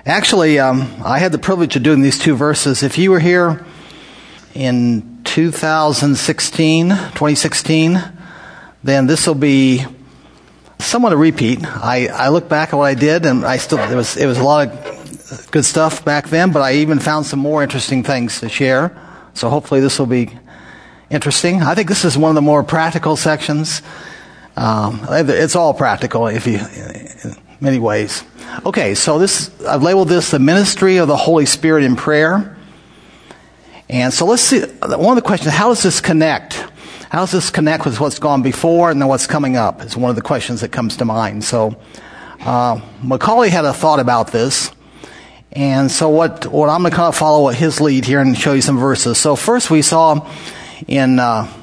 Actually, I had the privilege of doing these two verses. If you were here in 2016, then this will be somewhat a repeat. I look back at what I did, and it was a lot of good stuff back then, but I even found some more interesting things to share. So hopefully this will be interesting. I think this is one of the more practical sections. It's all practical in many ways. Okay, so I've labeled this the ministry of the Holy Spirit in prayer. And so let's see, one of the questions, how does this connect? How does this connect with what's gone before and then what's coming up? It's one of the questions that comes to mind. So Macaulay had a thought about this. And so what I'm going to kind of follow his lead here and show you some verses. So first we saw in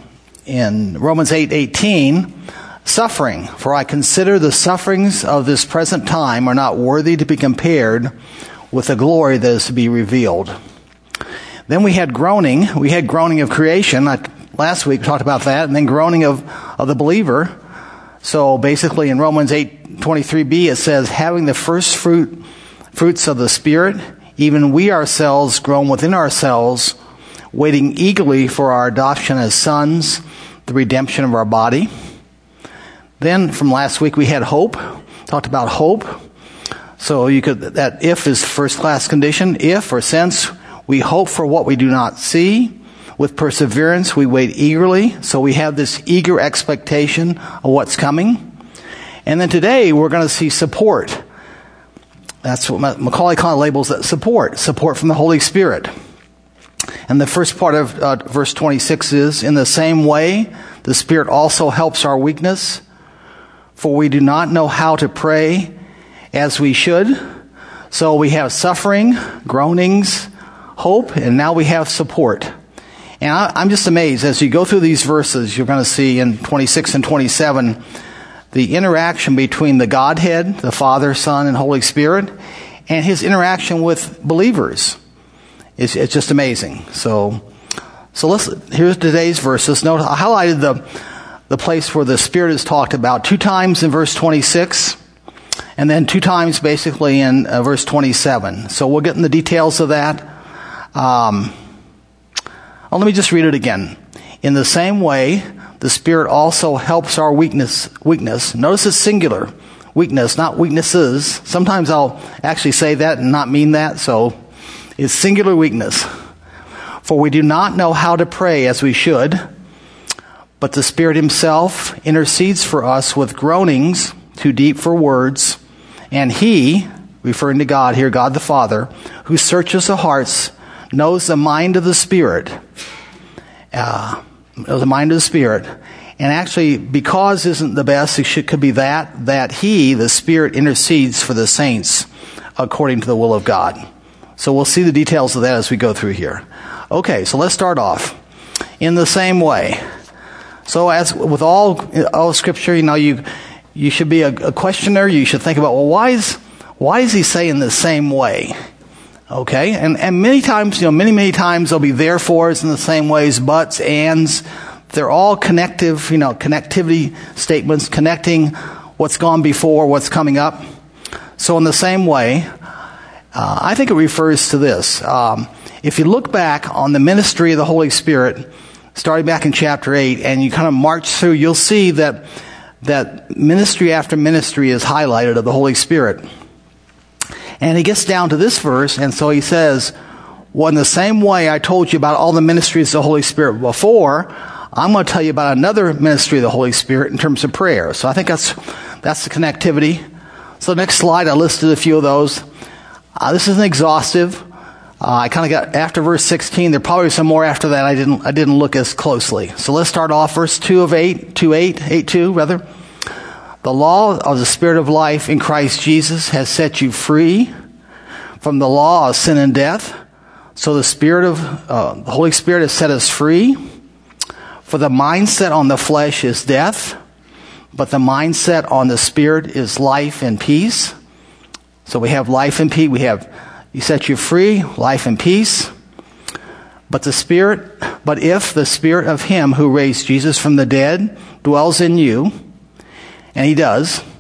Romans 8:18, suffering. For I consider the sufferings of this present time are not worthy to be compared with the glory that is to be revealed. Then we had groaning. We had groaning of creation. Last week we talked about that. And then groaning of the believer. So basically in Romans 8:23b it says, having the first fruits of the Spirit, even we ourselves groan within ourselves, waiting eagerly for our adoption as sons, the redemption of our body. Then from last week we had hope, talked about hope. So that if is first class condition, if or since we hope for what we do not see, with perseverance we wait eagerly. So we have this eager expectation of what's coming. And then today we're going to see support. That's what Macaulay kind of labels that support from the Holy Spirit. And the first part of verse 26 is, in the same way, the Spirit also helps our weakness, for we do not know how to pray as we should. So we have suffering, groanings, hope, and now we have support. And I'm just amazed. As you go through these verses, you're going to see in 26 and 27, the interaction between the Godhead, the Father, Son, and Holy Spirit, and his interaction with believers. It's just amazing. So here's today's verses. Note, I highlighted the place where the Spirit is talked about 2 times in verse 26, and then 2 times basically in verse 27. So we'll get in the details of that. Let me just read it again. In the same way, the Spirit also helps our weakness. Notice it's singular. Weakness, not weaknesses. Sometimes I'll actually say that and not mean that, so it's singular weakness. For we do not know how to pray as we should, but the Spirit himself intercedes for us with groanings too deep for words, and he, referring to God here, God the Father, who searches the hearts, knows the mind of the Spirit. The mind of the Spirit. And actually, because isn't the best, it could be that he, the Spirit, intercedes for the saints according to the will of God. So we'll see the details of that as we go through here. Okay, so let's start off. In the same way. So as with all Scripture, you should be a questioner. You should think about, well, why is he saying the same way? Okay, and many times, many times there'll be therefores in the same ways, buts, ands. They're all connectivity statements, connecting what's gone before, what's coming up. So in the same way, I think it refers to this. If you look back on the ministry of the Holy Spirit, starting back in chapter 8, and you kind of march through, you'll see that ministry after ministry is highlighted of the Holy Spirit. And he gets down to this verse, and so he says, well, in the same way I told you about all the ministries of the Holy Spirit before, I'm going to tell you about another ministry of the Holy Spirit in terms of prayer. So I think that's the connectivity. So next slide, I listed a few of those. This isn't exhaustive. I kind of got after verse 16. There probably some more after that. I didn't look as closely. So let's start off verse 2 of 8:2 rather. The law of the Spirit of life in Christ Jesus has set you free from the law of sin and death. So the Spirit of the Holy Spirit has set us free. For the mindset on the flesh is death, but the mindset on the Spirit is life and peace. So we have life and peace. He set you free, life and peace. But if the Spirit of him who raised Jesus from the dead dwells in you, and he does,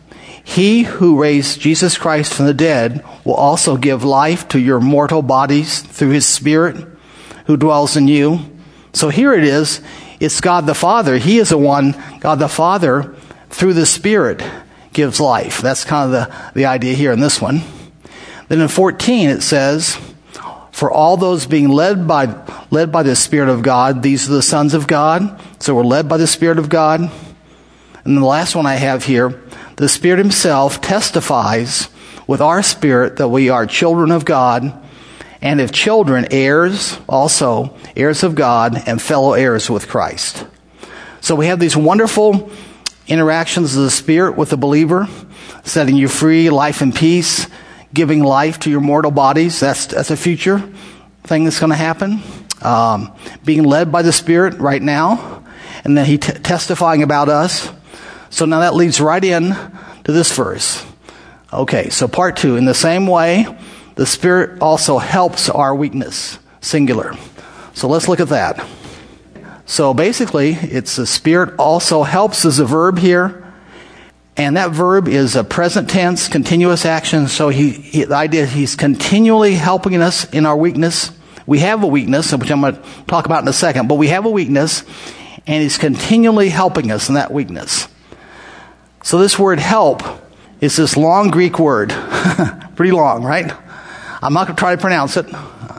He who raised Jesus Christ from the dead will also give life to your mortal bodies through his Spirit who dwells in you. So here it is. It's God the Father. He is the one, God the Father, through the Spirit gives life. That's kind of the idea here in this one. Then in 14 it says, for all those being led by the Spirit of God, these are the sons of God. So we're led by the Spirit of God. And the last one I have here, the Spirit himself testifies with our spirit that we are children of God, and if children, heirs, also heirs of God, and fellow heirs with Christ. So we have these wonderful interactions of the Spirit with the believer, setting you free, life and peace, giving life to your mortal bodies. That's a future thing that's going to happen. Being led by the Spirit right now, and then he testifying about us. So now that leads right in to this verse. Okay, so part 2. In the same way, the Spirit also helps our weakness, singular. So let's look at that. So basically, it's the Spirit also helps as a verb here. And that verb is a present tense, continuous action. So the idea is he's continually helping us in our weakness. We have a weakness, which I'm going to talk about in a second. But we have a weakness, and he's continually helping us in that weakness. So this word help is this long Greek word. Pretty long, right? I'm not going to try to pronounce it.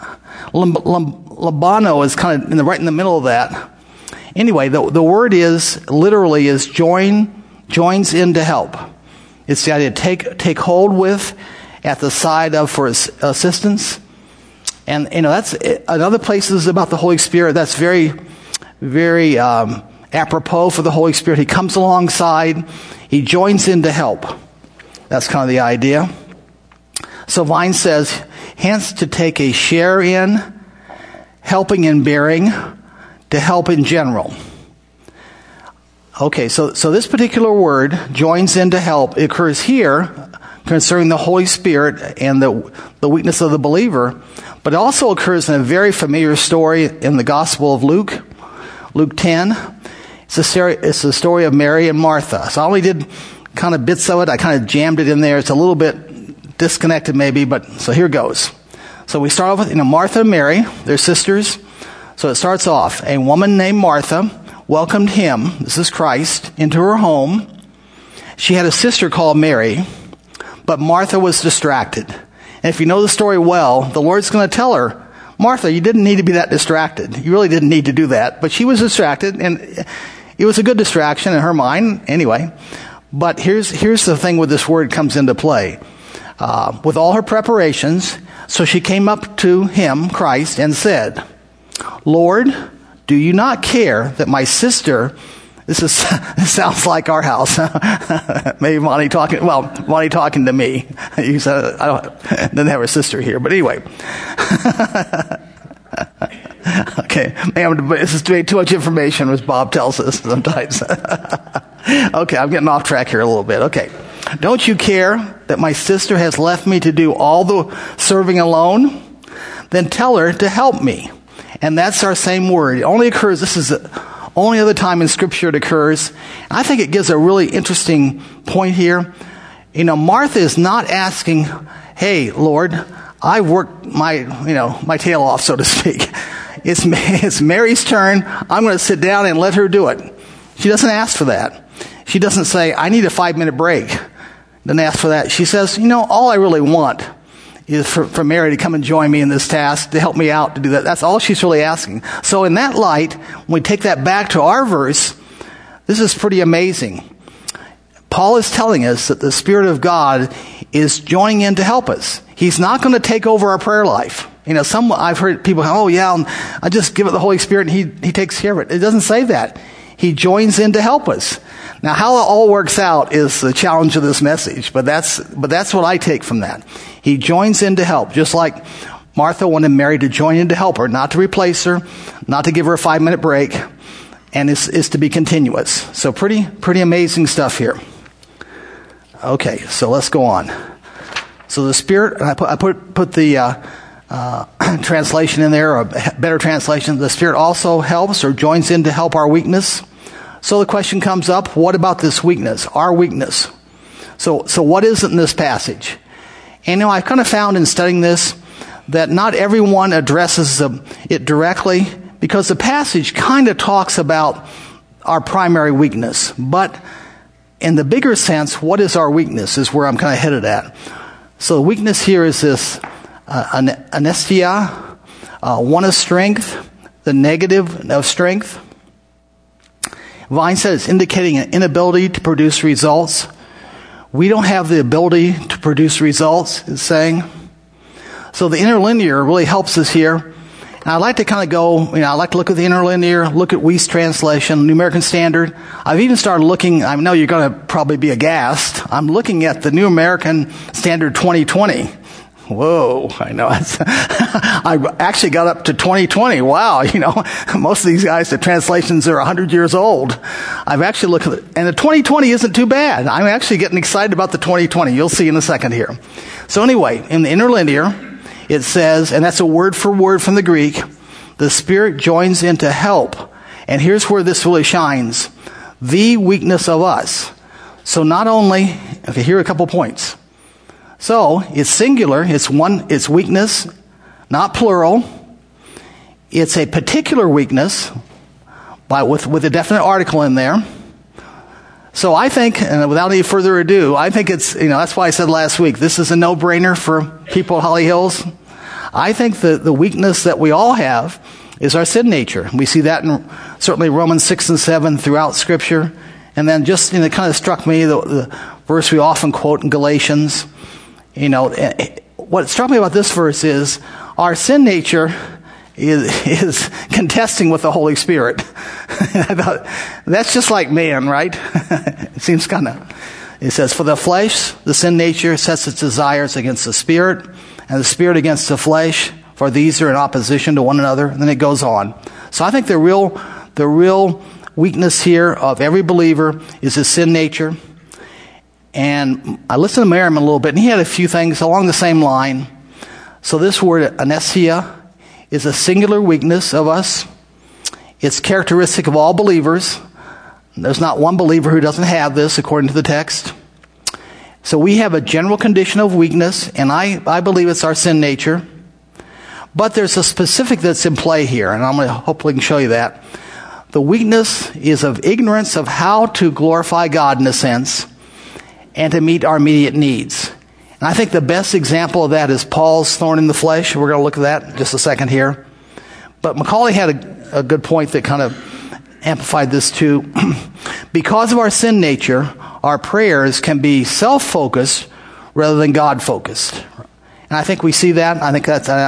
Labano is kind of right in the middle of that. Anyway, the word literally is joins in to help. It's the idea take hold with, at the side of for assistance. And that's another places about the Holy Spirit that's very, very apropos for the Holy Spirit. He comes alongside. He joins in to help. That's kind of the idea. So Vine says, hence to take a share in, helping and bearing, to help in general. Okay, so this particular word, joins in to help, it occurs here concerning the Holy Spirit and the weakness of the believer, but it also occurs in a very familiar story in the Gospel of Luke, Luke 10. It's the story of Mary and Martha. So I only did kind of bits of it. I kind of jammed it in there. It's a little bit disconnected maybe, but so here goes. So we start off with, Martha and Mary, they're sisters. So it starts off, a woman named Martha welcomed him, this is Christ, into her home. She had a sister called Mary, but Martha was distracted. And if you know the story well, the Lord's going to tell her, Martha, you didn't need to be that distracted. You really didn't need to do that. But she was distracted, and it was a good distraction in her mind anyway. But here's the thing where this word comes into play. With all her preparations, so she came up to him, Christ, and said, Lord, do you not care that my sister, this sounds like our house. Maybe Monty talking to me. He said, doesn't have her sister here, but anyway. Okay, this is too much information, as Bob tells us sometimes. Okay, I'm getting off track here a little bit. Okay. Don't you care that my sister has left me to do all the serving alone? Then tell her to help me. And that's our same word. It only occurs, this is the only other time in Scripture it occurs. I think it gives a really interesting point here. Martha is not asking, hey, Lord, I've worked my tail off, so to speak. It's Mary's turn. I'm going to sit down and let her do it. She doesn't ask for that. She doesn't say, I need a 5-minute break. Doesn't ask for that. She says, all I really want is for Mary to come and join me in this task, to help me out to do that. That's all she's really asking. So in that light, when we take that back to our verse, this is pretty amazing. Paul is telling us that the Spirit of God is joining in to help us. He's not going to take over our prayer life. I've heard people go, I just give it the Holy Spirit and he takes care of it. It doesn't say that. He joins in to help us. Now, how it all works out is the challenge of this message, but that's what I take from that. He joins in to help, just like Martha wanted Mary to join in to help her, not to replace her, not to give her a 5-minute break, and is to be continuous. So pretty amazing stuff here. Okay, so let's go on. So the Spirit, and I put the translation in there, or a better translation. The Spirit also helps or joins in to help our weakness. So the question comes up, what about this weakness, our weakness? So what is it in this passage? And I've kind of found in studying this that not everyone addresses it directly, because the passage kind of talks about our primary weakness. But in the bigger sense, what is our weakness is where I'm kind of headed at. So the weakness here is this anesthesia, one of strength, the negative of strength. Vine said it's indicating an inability to produce results. We don't have the ability to produce results, it's saying. So the interlinear really helps us here. And I'd like to kind of go, I like to look at the interlinear, look at Wuest translation, New American Standard. I've even started looking, I know you're going to probably be aghast, I'm looking at the New American Standard 2020. Whoa, I know. I actually got up to 2020. Wow, most of these guys, the translations are 100 years old. I've actually looked at it, and the 2020 isn't too bad. I'm actually getting excited about the 2020. You'll see in a second here. So anyway, in the interlinear, it says, and that's a word for word from the Greek, the Spirit joins in to help. And here's where this really shines. The weakness of us. So not only, okay, here are a couple points. So it's singular, it's weakness, not plural. It's a particular weakness with a definite article in there. So I think, and without any further ado, I think it's, that's why I said last week, this is a no-brainer for people at Holly Hills. I think that the weakness that we all have is our sin nature. We see that in certainly Romans 6 and 7 throughout Scripture. And then just, it kind of struck me, the verse we often quote in Galatians. What struck me about this verse is our sin nature is contesting with the Holy Spirit. I thought, that's just like man, right? It seems it says, for the flesh, the sin nature sets its desires against the Spirit, and the Spirit against the flesh, for these are in opposition to one another. And then it goes on. So I think the real weakness here of every believer is the sin nature. And I listened to Merriman a little bit, and he had a few things along the same line. So this word, anesthesia, is a singular weakness of us. It's characteristic of all believers. There's not one believer who doesn't have this, according to the text. So we have a general condition of weakness, and I believe it's our sin nature. But there's a specific that's in play here, and I'm going to hopefully can show you that. The weakness is of ignorance of how to glorify God in a sense, and to meet our immediate needs. And I think the best example of that is Paul's thorn in the flesh. We're going to look at that in just a second here. But Macaulay had a good point that kind of amplified this too. Because of our sin nature, our prayers can be self-focused rather than God-focused. And I think we see that. I think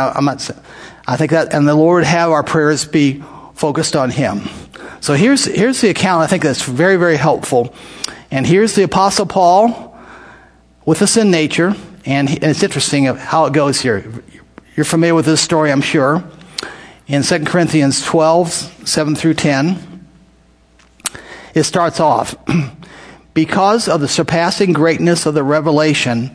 that, and the Lord have our prayers be focused on Him. So here's the account. I think that's very, very helpful. And here's the Apostle Paul with the sin nature. And it's interesting how it goes here. You're familiar with this story, I'm sure. In 2 Corinthians 12, 7 through 10, it starts off, because of the surpassing greatness of the revelations,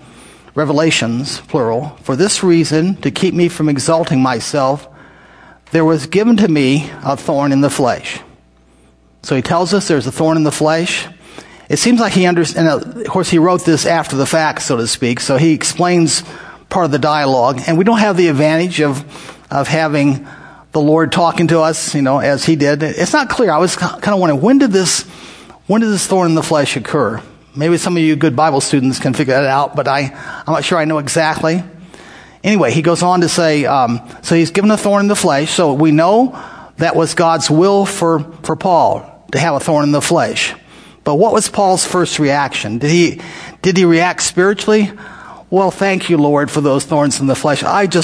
plural, for this reason, to keep me from exalting myself, there was given to me a thorn in the flesh. So he tells us there's a thorn in the flesh. It seems like he understands, and of course he wrote this after the fact, so to speak, so he explains part of the dialogue, and we don't have the advantage of having the Lord talking to us, as he did. It's not clear. I was kind of wondering, when did this thorn in the flesh occur? Maybe some of you good Bible students can figure that out, but I'm not sure I know exactly. Anyway, he goes on to say, so he's given a thorn in the flesh, so we know that was God's will for Paul to have a thorn in the flesh. But what was Paul's first reaction? Did he react spiritually? Well, thank you, Lord, for those thorns in the flesh.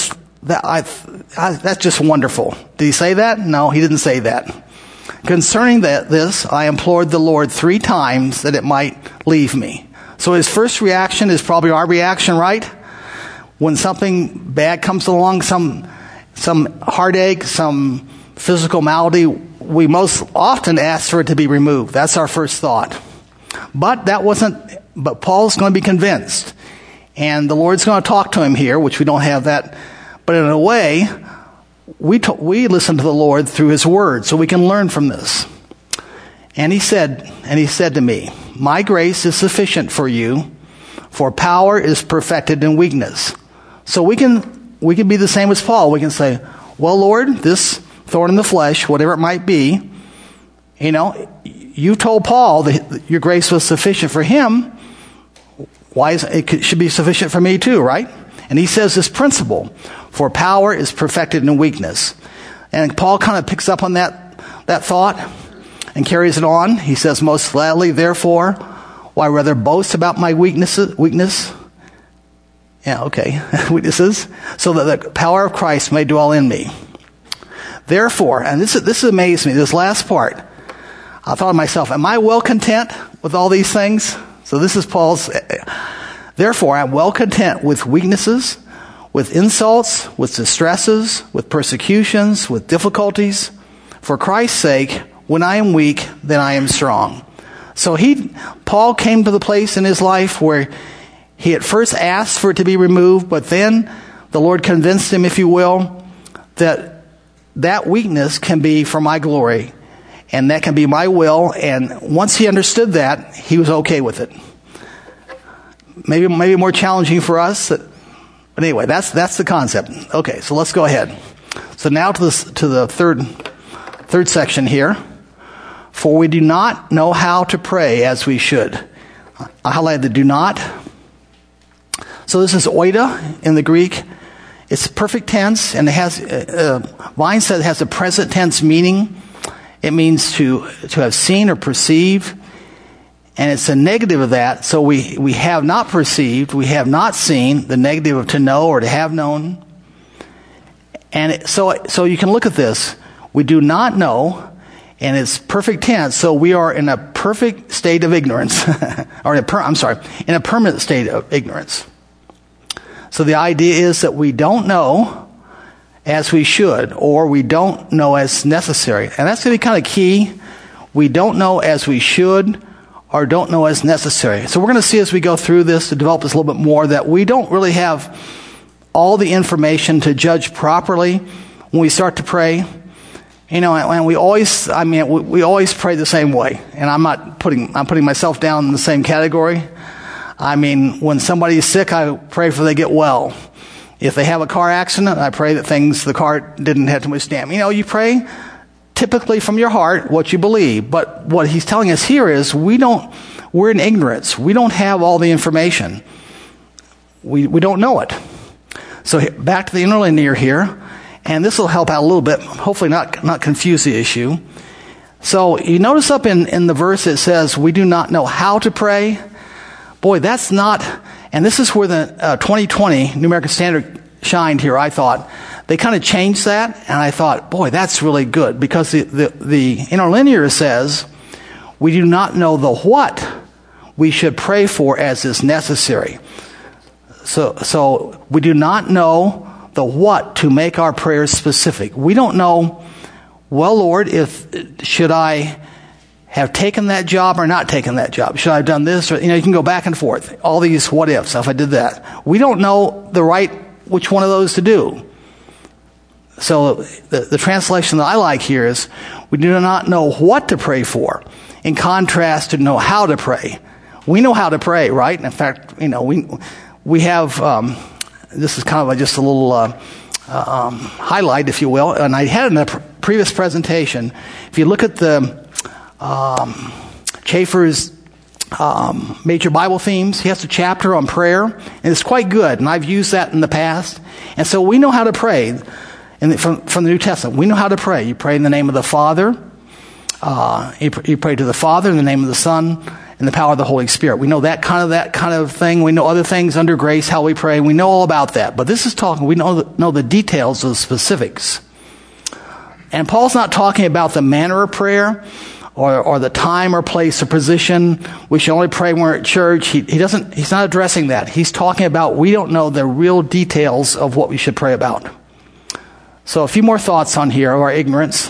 That's just wonderful. Did he say that? No, he didn't say that. Concerning this, I implored the Lord 3 times that it might leave me. So his first reaction is probably our reaction, right? When something bad comes along, some heartache, some physical malady, we most often ask for it to be removed. That's our first thought. But Paul's going to be convinced. And the Lord's going to talk to him here, which we don't have that. But in a way, we listen to the Lord through His Word, so we can learn from this. And he said to me, my grace is sufficient for you, For power is perfected in weakness. So we can be the same as Paul. We can say, well, Lord, this thorn in the flesh, whatever it might be, you told Paul that your grace was sufficient for him. It should be sufficient for me too, right? And he says this principle, for power is perfected in weakness. And Paul kind of picks up on that thought and carries it on. He says, most gladly, therefore, why rather boast about my weakness? Yeah, okay. Weaknesses. So that the power of Christ may dwell in me. Therefore, and this amazed me, this last part. I thought to myself, am I well content with all these things? So this is Paul's, therefore I'm well content with weaknesses, with insults, with distresses, with persecutions, with difficulties. For Christ's sake, when I am weak, then I am strong. So Paul came to the place in his life where he at first asked for it to be removed, but then the Lord convinced him, if you will, that weakness can be for my glory, and that can be my will. And once he understood that, he was okay with it. Maybe more challenging for us, but anyway, that's the concept. Okay, so let's go ahead. So now to the third section here. For we do not know how to pray as we should. I highlighted the do not. So this is oida in the Greek. It's perfect tense, and it has, Vine said it has a present tense meaning. It means to have seen or perceived. And it's a negative of that. So we have not perceived, we have not seen, the negative of to know or to have known. And so you can look at this. We do not know, and it's perfect tense, so we are in a perfect state of ignorance. Or in a permanent state of ignorance. So the idea is that we don't know as we should, or we don't know as necessary. And that's going to be kind of key. We don't know as we should, or don't know as necessary. So we're going to see as we go through this to develop this a little bit more that we don't really have all the information to judge properly when we start to pray. And we always pray the same way. And I'm putting myself down in the same category. When somebody is sick, I pray for they get well. If they have a car accident, I pray that the car didn't have too much damage. You pray typically from your heart what you believe. But what he's telling us here is we're in ignorance. We don't have all the information. We don't know it. So back to the interlinear here, and this will help out a little bit, hopefully not confuse the issue. So you notice up in the verse it says, we do not know how to pray. Boy, that's not, and this is where the 2020 New American Standard shined here, I thought. They kind of changed that, and I thought, boy, that's really good, because the interlinear says, we do not know the what we should pray for as is necessary. So we do not know the what to make our prayers specific. We don't know, well, Lord, should I have taken that job or not taken that job? Should I have done this? Or, you can go back and forth. All these what ifs, if I did that. We don't know which one of those to do. So the translation that I like here is, we do not know what to pray for, in contrast to know how to pray. We know how to pray, right? In fact, we have, this is kind of just a little highlight, if you will, and I had in a previous presentation, if you look at the Chafer's major Bible themes, he has a chapter on prayer, and it's quite good, and I've used that in the past. And so we know how to pray from the New Testament. We know how to pray. You pray in the name of the Father. You pray to the Father in the name of the Son and the power of the Holy Spirit. We know that kind of thing. We know other things under grace, how we pray. We know all about that. But this is talking, we know the details of the specifics. And Paul's not talking about the manner of prayer or the time or place or position. We should only pray when we're at church. He's not addressing that. He's talking about we don't know the real details of what we should pray about. So a few more thoughts on here of our ignorance.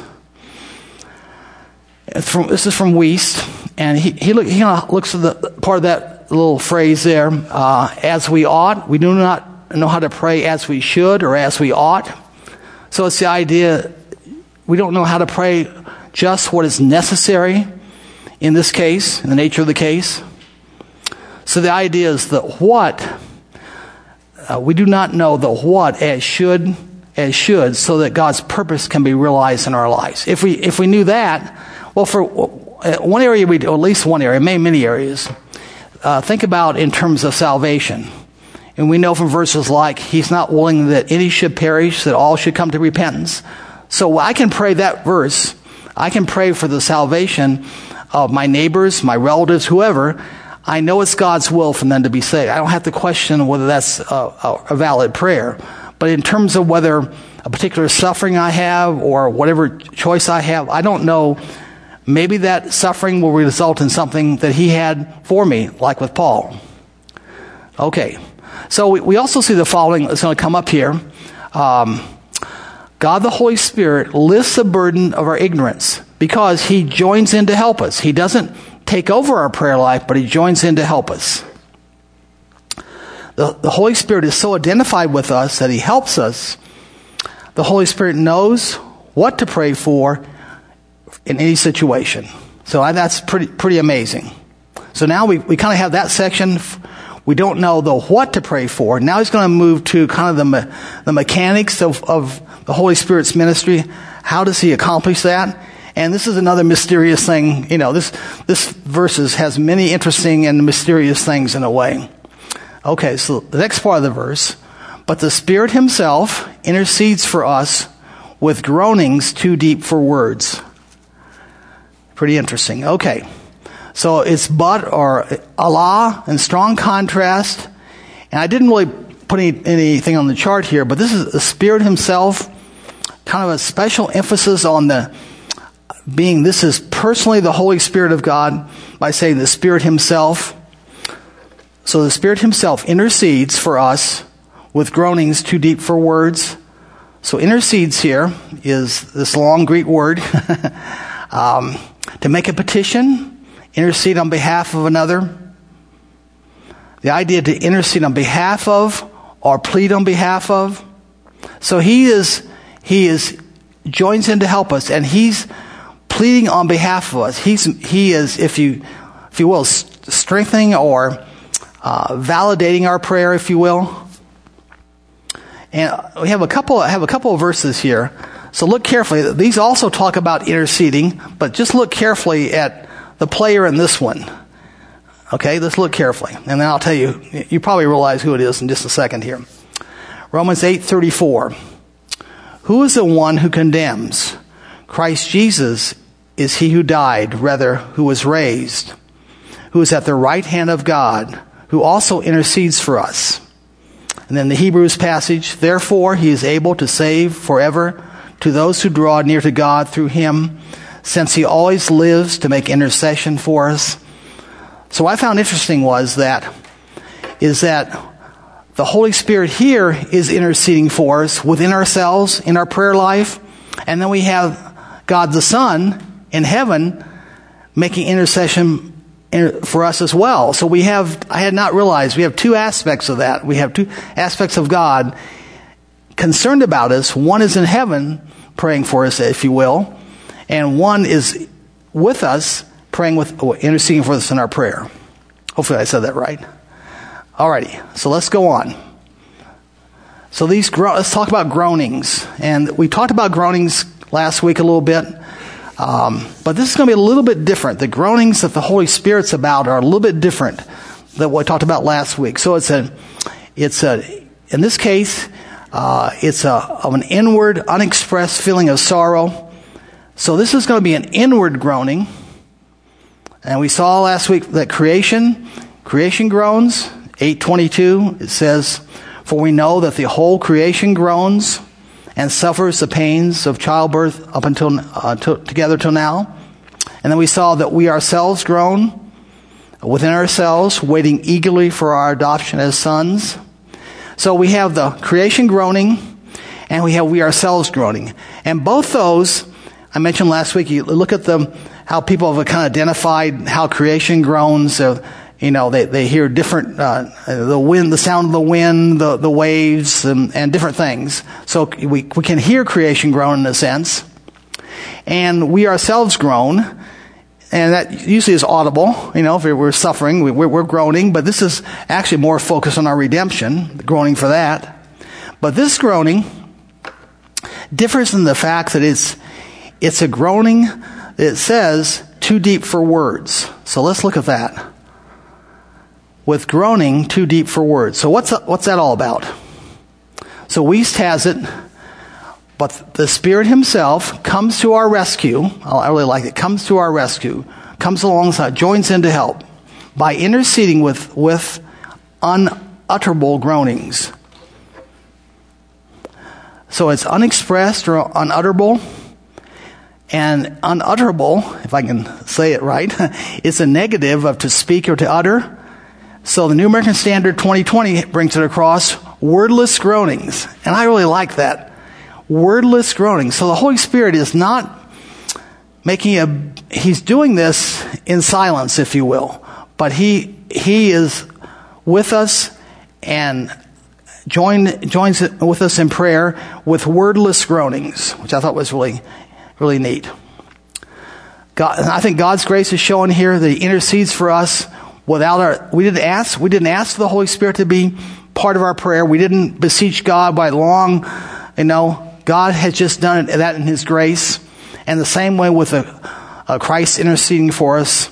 This is from Wiest, and he looks at the part of that little phrase there, as we ought. We do not know how to pray as we should or as we ought. So it's the idea, we don't know how to pray just what is necessary in this case, in the nature of the case. So the idea is that what, we do not know the what as should, so that God's purpose can be realized in our lives. If we knew that, well, for one area, or at least one area, many areas, think about in terms of salvation. And we know from verses like, He's not willing that any should perish, that all should come to repentance. So I can pray that verse. I can pray for the salvation of my neighbors, my relatives, whoever. I know it's God's will for them to be saved. I don't have to question whether that's a valid prayer. But in terms of whether a particular suffering I have or whatever choice I have, I don't know. Maybe that suffering will result in something that He had for me, like with Paul. Okay. So we also see the following that's going to come up here. God the Holy Spirit lifts the burden of our ignorance because He joins in to help us. He doesn't take over our prayer life, but He joins in to help us. The Holy Spirit is so identified with us that He helps us. The Holy Spirit knows what to pray for in any situation. So that's pretty amazing. So now we kind of have that section. We don't know the what to pray for. Now He's going to move to kind of the mechanics of the Holy Spirit's ministry. How does He accomplish that? And this is another mysterious thing. You know, this verses has many interesting and mysterious things in a way. Okay, so the next part of the verse. But the Spirit Himself intercedes for us with groanings too deep for words. Pretty interesting. Okay. So it's but or Allah in strong contrast. And I didn't really put anything on the chart here, but this is the Spirit Himself, kind of a special emphasis on this is personally the Holy Spirit of God by saying the Spirit Himself. So the Spirit Himself intercedes for us with groanings too deep for words. So intercedes here is this long Greek word to make a petition. Intercede on behalf of another. The idea to intercede on behalf of or plead on behalf of. So he joins in to help us, and He's pleading on behalf of us. He is, if you will, strengthening or validating our prayer, if you will. And we have a couple of verses here. So look carefully. These also talk about interceding, but just look carefully at the player in this one. Okay, let's look carefully. And then I'll tell you, you probably realize who it is in just a second here. Romans 8:34. Who is the one who condemns? Christ Jesus is He who died, rather, who was raised, who is at the right hand of God, who also intercedes for us. And then the Hebrews passage, therefore He is able to save forever to those who draw near to God through Him, since He always lives to make intercession for us. So what I found interesting is that the Holy Spirit here is interceding for us within ourselves in our prayer life. And then we have God the Son in heaven making intercession for us as well. So I had not realized we have two aspects of that. We have two aspects of God concerned about us. One is in heaven praying for us, if you will. And one is with us, interceding for us in our prayer. Hopefully I said that right. Alrighty, so let's go on. So let's talk about groanings. And we talked about groanings last week a little bit. But this is going to be a little bit different. The groanings that the Holy Spirit's about are a little bit different than what we talked about last week. So in this case, it's of an inward, unexpressed feeling of sorrow. So this is going to be an inward groaning. And we saw last week that creation groans. 8:22, it says, for we know that the whole creation groans and suffers the pains of childbirth up until together till now. And then we saw that we ourselves groan within ourselves, waiting eagerly for our adoption as sons. So we have the creation groaning, and we have we ourselves groaning. And both those, I mentioned last week, you look at how people have kind of identified how creation groans. They hear different, the wind, the sound of the wind, the waves, and different things. So we can hear creation groan in a sense. And we ourselves groan. And that usually is audible. If we're suffering, we're groaning. But this is actually more focused on our redemption, the groaning for that. But this groaning differs in the fact that it's a groaning that says too deep for words. So let's look at that. With groaning too deep for words. So what's that all about? So Wuest has it, but the Spirit himself comes to our rescue. I really like it. Comes to our rescue. Comes alongside, joins in to help by interceding with unutterable groanings. So it's unexpressed or unutterable. And unutterable, if I can say it right, it's a negative of to speak or to utter. So the New American Standard 2020 brings it across, wordless groanings. And I really like that. Wordless groanings. So the Holy Spirit is not he's doing this in silence, if you will. But he is with us and joins with us in prayer with wordless groanings, which I thought was really, really neat. I think God's grace is shown here that he intercedes for us without we didn't ask for the Holy Spirit to be part of our prayer. We didn't beseech God by long, God has just done that in his grace. And the same way with Christ interceding for us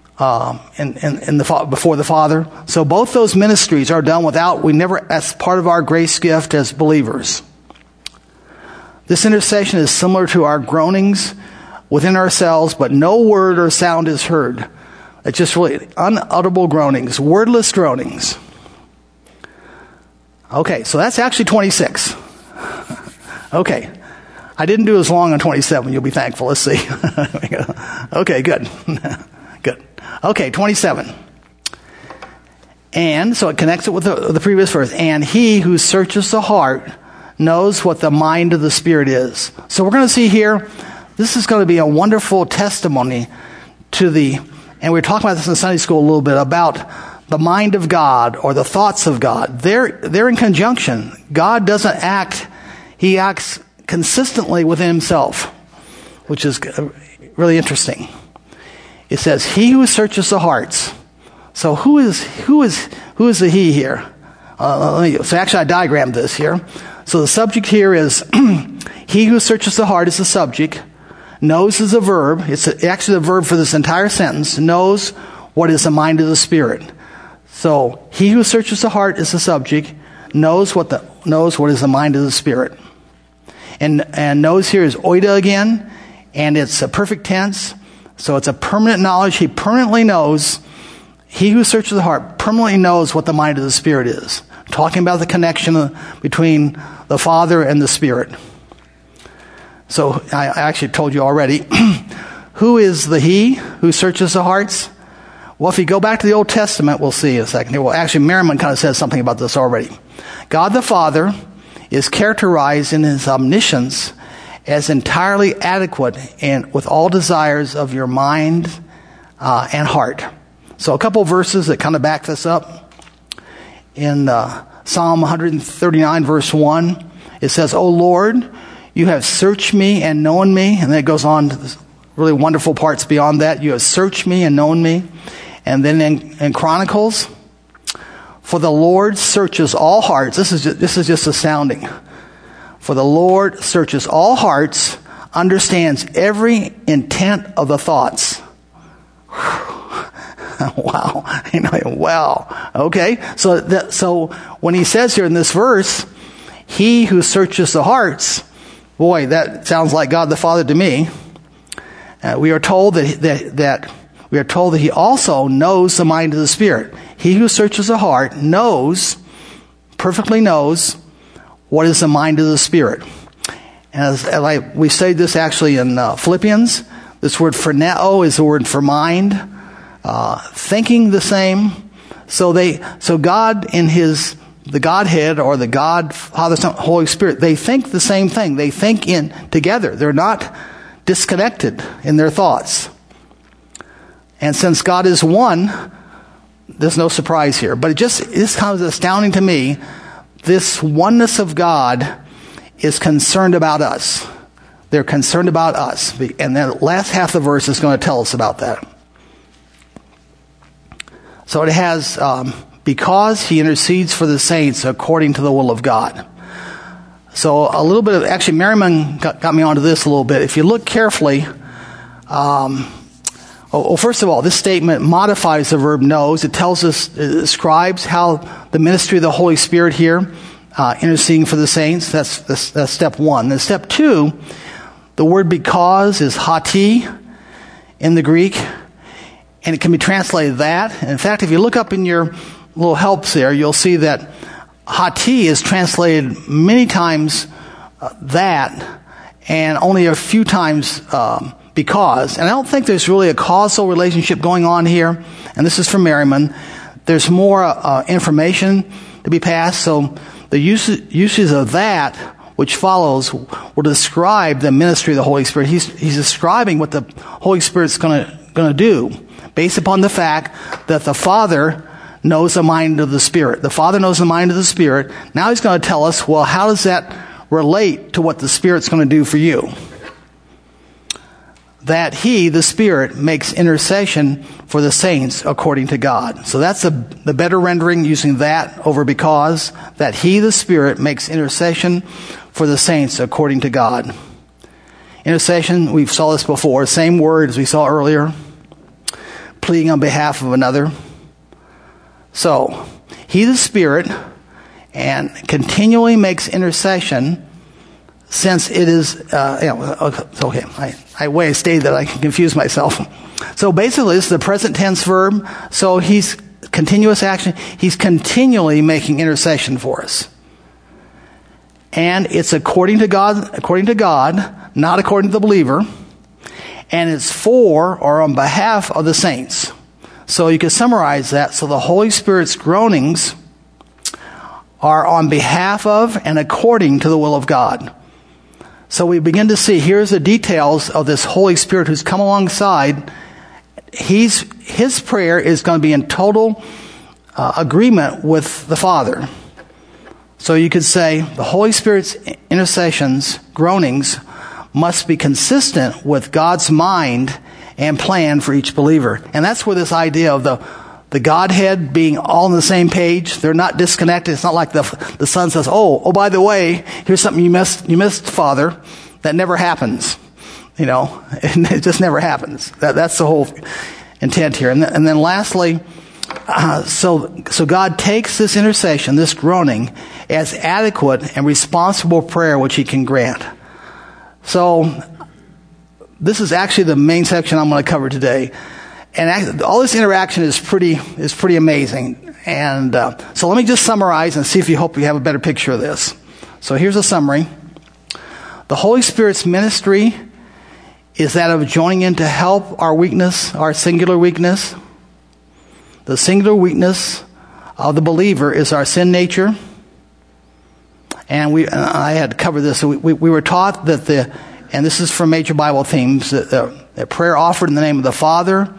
before the Father. So both those ministries are done as part of our grace gift as believers. This intercession is similar to our groanings within ourselves, but no word or sound is heard. It's just really unutterable groanings, wordless groanings. Okay, so that's actually 26. Okay. I didn't do as long on 27. You'll be thankful. Let's see. Okay, good. Good. Okay, 27. And so it connects it with the previous verse. And he who searches the heart knows what the mind of the Spirit is. So we're going to see here, this is going to be a wonderful testimony and we were talking about this in Sunday school a little bit, about the mind of God or the thoughts of God. They're in conjunction. God doesn't act, he acts consistently within himself, which is really interesting. It says, he who searches the hearts. So who is the he here? So actually I diagrammed this here. So the subject here is, he who searches the heart is the subject. Knows is a verb. It's actually the verb for this entire sentence. Knows what is the mind of the Spirit. So he who searches the heart is the subject. Knows what is the mind of the Spirit. And knows here is oida again, and it's a perfect tense. So it's a permanent knowledge. He permanently knows. He who searches the heart permanently knows what the mind of the Spirit is. Talking about the connection between the Father and the Spirit. So I actually told you already. Who is the he who searches the hearts? Well, if you go back to the Old Testament, we'll see in a second here. Well, actually, Merriman kind of says something about this already. God the Father is characterized in his omniscience as entirely adequate and with all desires of your mind and heart. So a couple of verses that kind of back this up. In Psalm 139, verse 1, it says, O Lord, you have searched me and known me. And then it goes on to this really wonderful parts beyond that. You have searched me and known me. And then in Chronicles, for the Lord searches all hearts. This is just astounding. For the Lord searches all hearts, understands every intent of the thoughts. Wow. Wow. Okay. So when he says here in this verse, he who searches the hearts, boy, that sounds like God the Father to me. We are told that he also knows the mind of the Spirit. He who searches the heart perfectly knows what is the mind of the Spirit. And we studied this actually in Philippians. This word phroneo is the word for mind. Thinking the same. So God in the Godhead or the God, Father, Son, Holy Spirit, they think the same thing. They think together. They're not disconnected in their thoughts. And since God is one, there's no surprise here. But it's kind of astounding to me. This oneness of God is concerned about us. They're concerned about us. And the last half of the verse is going to tell us about that. So it has, because he intercedes for the saints according to the will of God. So a little bit of, actually Merriman got me onto this a little bit. If you look carefully, first of all, this statement modifies the verb knows. It tells us, it describes how the ministry of the Holy Spirit here, interceding for the saints. That's step one. Then step two, the word because is hati in the Greek, and it can be translated that. And in fact, if you look up in your little helps there, you'll see that hati is translated many times that, and only a few times because. And I don't think there's really a causal relationship going on here. And this is from Merriman. There's more information to be passed. So the uses of that, which follows, will describe the ministry of the Holy Spirit. He's describing what the Holy Spirit's going to do, based upon the fact that the Father knows the mind of the Spirit. The Father knows the mind of the Spirit. Now he's going to tell us, well, how does that relate to what the Spirit's going to do for you? That he, the Spirit, makes intercession for the saints according to God. So that's the better rendering, using that over because, that he, the Spirit, makes intercession for the saints according to God. Intercession, we've saw this before, same word as we saw earlier, pleading on behalf of another. So, he, the Spirit, and continually makes intercession, since it is, okay, I stated that I can confuse myself. So basically, this is the present tense verb. So he's continuous action. He's continually making intercession for us. And it's according to God, not according to the believer. And it's for or on behalf of the saints. So you can summarize that. So the Holy Spirit's groanings are on behalf of and according to the will of God. So we begin to see, here's the details of this Holy Spirit who's come alongside. His prayer is going to be in total agreement with the Father. So you could say the Holy Spirit's intercessions, groanings, must be consistent with God's mind and plan for each believer. And that's where this idea of the Godhead being all on the same page, they're not disconnected. It's not like the Son says, oh, by the way, here's something you missed, Father. That never happens. It just never happens. That's the whole intent here. And then lastly, so God takes this intercession, this groaning, as adequate and responsible prayer which he can grant. So this is actually the main section I'm going to cover today. And all this interaction is pretty amazing. And so let me just summarize and see if you have a better picture of this. So here's a summary. The Holy Spirit's ministry is that of joining in to help our weakness, our singular weakness. The singular weakness of the believer is our sin nature. And I had to cover this. So we were taught that and this is from Major Bible Themes, that prayer offered in the name of the Father,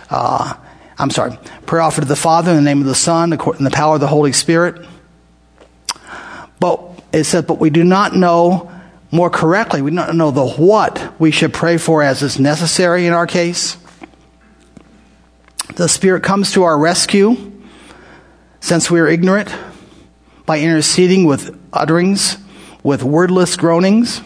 prayer offered to the Father in the name of the Son, in the power of the Holy Spirit. But it said, but we do not know more correctly, we do not know the what we should pray for as is necessary in our case. The Spirit comes to our rescue, since we are ignorant, by interceding with utterings, with wordless groanings.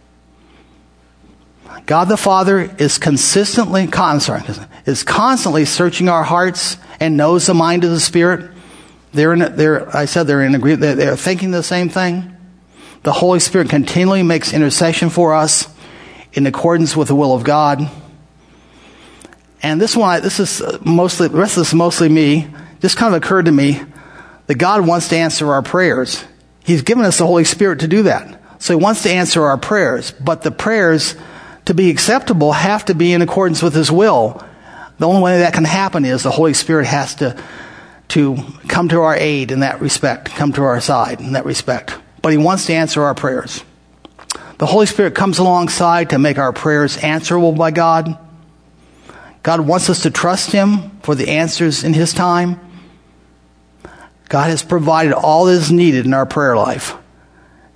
God the Father is constantly searching our hearts and knows the mind of the Spirit. They're in agreement. They're thinking the same thing. The Holy Spirit continually makes intercession for us in accordance with the will of God. And the rest of this is mostly me. Just kind of occurred to me that God wants to answer our prayers. He's given us the Holy Spirit to do that. So he wants to answer our prayers. But the prayers, to be acceptable, have to be in accordance with his will. The only way that can happen is the Holy Spirit has to come to our aid in that respect, come to our side in that respect. But he wants to answer our prayers. The Holy Spirit comes alongside to make our prayers answerable by God. God wants us to trust him for the answers in his time. God has provided all that is needed in our prayer life.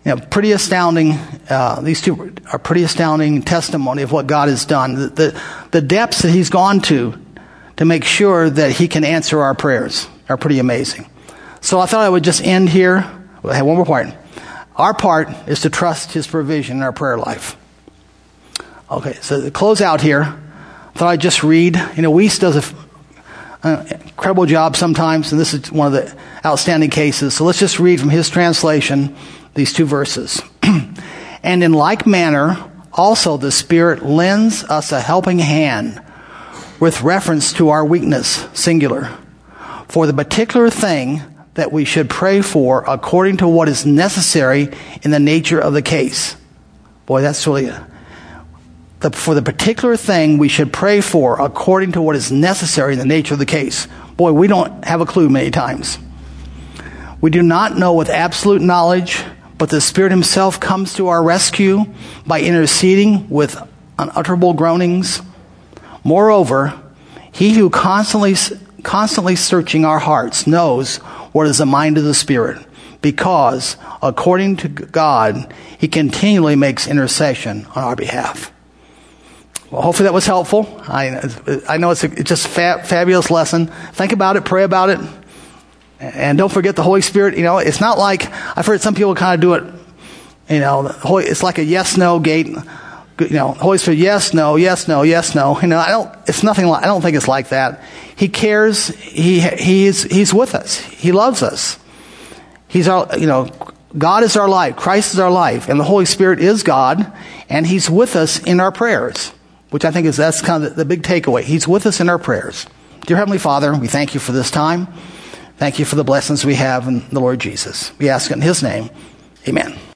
Pretty astounding. These two are pretty astounding testimony of what God has done. The depths that he's gone to make sure that he can answer our prayers are pretty amazing. So I thought I would just end here. I have one more part. Our part is to trust his provision in our prayer life. Okay, so to close out here, I thought I'd just read. Weiss does an incredible job sometimes, and this is one of the outstanding cases. So let's just read from his translation these two verses. And in like manner, also the Spirit lends us a helping hand with reference to our weakness, singular, for the particular thing that we should pray for according to what is necessary in the nature of the case. Boy, that's really for the particular thing we should pray for according to what is necessary in the nature of the case. Boy, we don't have a clue many times. We do not know with absolute knowledge, but the Spirit himself comes to our rescue by interceding with unutterable groanings. Moreover, he who constantly searching our hearts knows what is the mind of the Spirit, because according to God, he continually makes intercession on our behalf. Well, hopefully that was helpful. I know it's just a fabulous lesson. Think about it, pray about it, and don't forget the Holy Spirit. It's not like, I've heard some people kind of do it, it's like a yes-no gate. Holy Spirit, yes, no, yes, no, yes, no. I don't think it's like that. He cares. He's with us. He loves us. He's God is our life. Christ is our life. And the Holy Spirit is God. And he's with us in our prayers, which I think that's kind of the big takeaway. He's with us in our prayers. Dear Heavenly Father, we thank you for this time. Thank you for the blessings we have in the Lord Jesus. We ask it in his name. Amen.